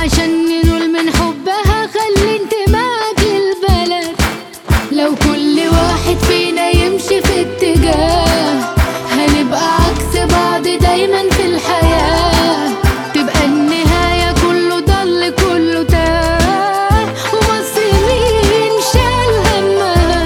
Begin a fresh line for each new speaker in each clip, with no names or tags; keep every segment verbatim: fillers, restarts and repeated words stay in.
وعشان ننول من حبها خلي انتمائك للبلد. لو كل واحد فينا يمشي في اتجاه هنبقى عكس بعض دايما في الحياة. تبقى النهاية كله ضل كله تاه ومصر مين شال همها.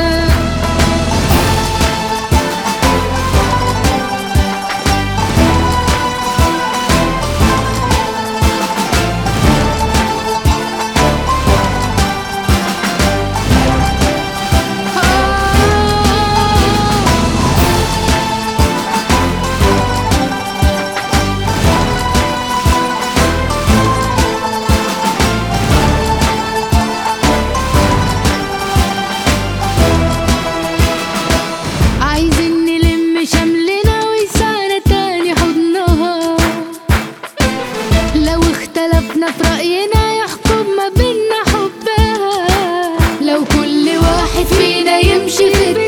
عايزين نلم شملنا ويسعنا تاني حضنها. لو اختلفنا في رأينا يحكم ما بينا حبها. لو كل واحد فينا يمشي في